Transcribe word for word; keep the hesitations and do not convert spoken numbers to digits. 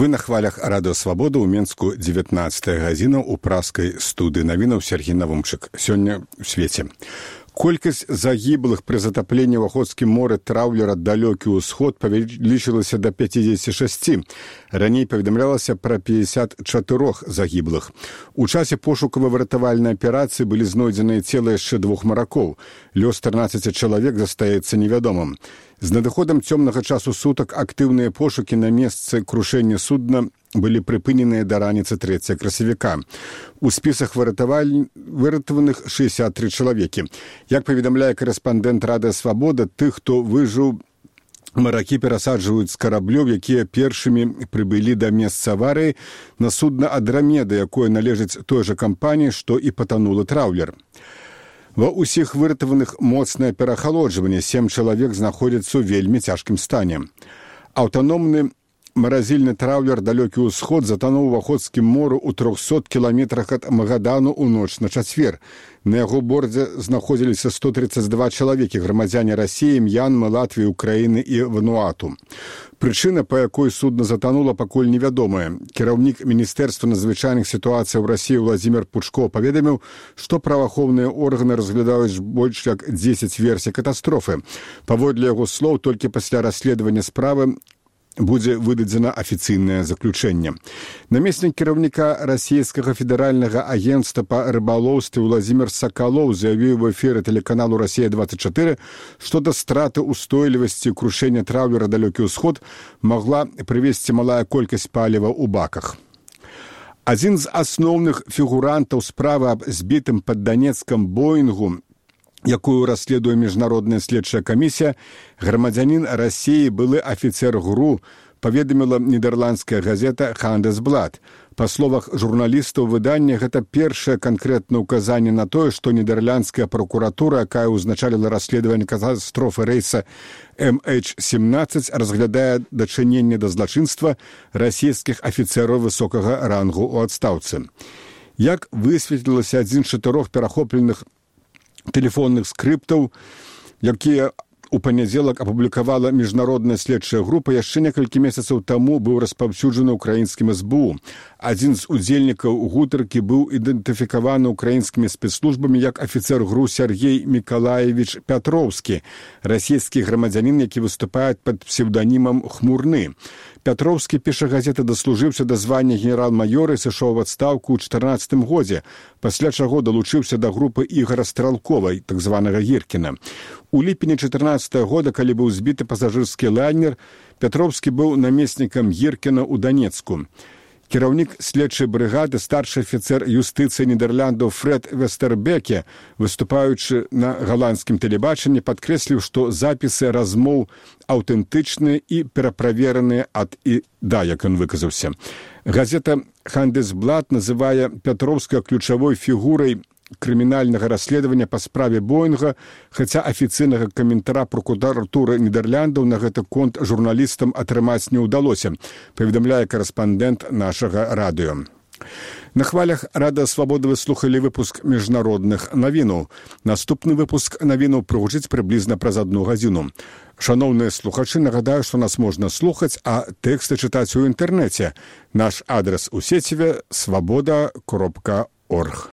Вы на хвалях радыё Свабода ў Менску дзевятнаццатая гадзіна ў праскай студыі навінаў Сергей Навумчык. Сёння ў свеце. Колькасць загіблых пры затапленні ў Ахотскім моры траўлера «Далёкі ўсход» павялічылася да пяцідзесяці шасці. Раней паведамлялася пра пятьдесят четыре загіблых. У часе пошукава-выратавальнай аперацыі былі знойдзеныя целы яшчэ двух маракоў. Лёс трынаццаці чалавек застаецца невядомым. З надыходам цёмнага часу сутак актыўныя пошукі на месцы крушэння судна былі прыпыненыя да раніцы трэцяга красавіка. У спісах выратаваных шэсцьдзесят тры чалавекі. Як паведамляе корэспандэнт Радыё Свабода, тых, хто выжыў, маракі перасаджваюць з караблёў, якія першымі прыбылі да месца аварыі на судна «Адрамеда», якое належыць той жа кампаніі, што і патанулы траўлер. Ва ўсіх выратаваных моцнае перахалоджванне, сем чалавек знаходзяцца ў вельмі цяжкім стане. Аўтаномны маразільны траўлер «Далёкі ўсход» затануў у Ахотскім моры ў трохсот кіламетрах ад Магадану ў ноч на чацвер. На яго борце знаходзіліся сто тридцать два чалавекі, грамадзяне Расіі, М'янмы, Латвіі, Украіны і Вануату. Прычына, па якой судна затанула, пакуль невядомая. Кіраўнік Міністэрства надзвычайных сітуацый ў Расіі Владзімір Пучко паведаміў, што праваахоўныя органы разглядаюць больш як дзесяць версій катастрофы. Паводле яго слоў, толькі пасля расследавання справы будзе выдадзена афіцыйнае заключэнне. Намеснік кіраўніка расійскага федэральнага агенцтва па рыбалоўстве Владзімір Сакалоў заявіў у эфіры тэлеканалу «Расія двадцать четыре», што да страты ўстойлівасці крушэння траўлера «Далёкі ўсход» магла прывесці малая колькасць паліва ў баках. Адзін з асноўных фігурантаў справы аб збітым пад Данецкам Боінгу, якую расследуе міжнародная следчая камісія, грамадзянін Расіі, былы афіцер ГРУ, паведаміла нідэрландская газета «Хандесблат». Па словах журналістаў выдання, гэта першае канкрэтнае ўказанне на тое, што нідэрландская пракуратура, якая ўзначаліла расследаванне катастрофы рэйса эм эйч семнадцать, разглядае дачыненне да злачынства расійскіх афіцэраў высокага рангу ў адстаўцы. Як высветлілася, адзін з чатырох перахопленых тэлефонных скрыптаў, якія у панядзелак апублікавала міжнародная следчая група, яшчэ некалькі месяцаў таму быў распаўсюджаны ўкраінскім эс бэ у. Адзін з удзельнікаў гутаркі быў ідэнтыфікаваны ўкраінскімі спецслужбамі як афіцэр ГРУ Сергей Мікалаевіч Пятроўскі, расійскі грамадзянін, які выступае пад псеўданімам «Хмурны». Пятроўскі, піша газета, даслужыўся да звання генерал-маёра і сышоў у адстаўку ў чатырнаццатым годзе, пасля чаго далучыўся да групы Ігара Стралковай, так званага Гіркіна. У ліпені чатырнаццатага года, калі быў збіты пасажырскі лайнер, Пятроўскі быў намеснікам Гіркіна ў Данецку. Кіраўнік следчай брыгады, старшы афіцэр юстыцыі Нідерландаў Фред Вестербеке, выступаючы на галандскім тэлебачанні, падкрэсліў, што запісы размоў аўтэнтычныя і пераправераныя ад і да, як ён выказаўся. Газета «Хандесблат» называе Пятроўскага ключавой фігурай крымінальнага расследавання па справе Боінга, хаця афіцыйнага каментара прокуратуры Нідерландаў на гэты конт журналістам атрымаць не ўдалося, паведамляе корэспандэнт нашага радыё. На хвалях Радыё Свабода вы слухалі выпуск міжнародных навінаў. Наступны выпуск навінаў прагучыць прыблізна праз адну гадзіну. Шаноўныя слухачы, нагадаю, што нас можна слухаць, а тэксты чытаць у інтэрнэце. Наш адрас у сеціве свабода кропка орг.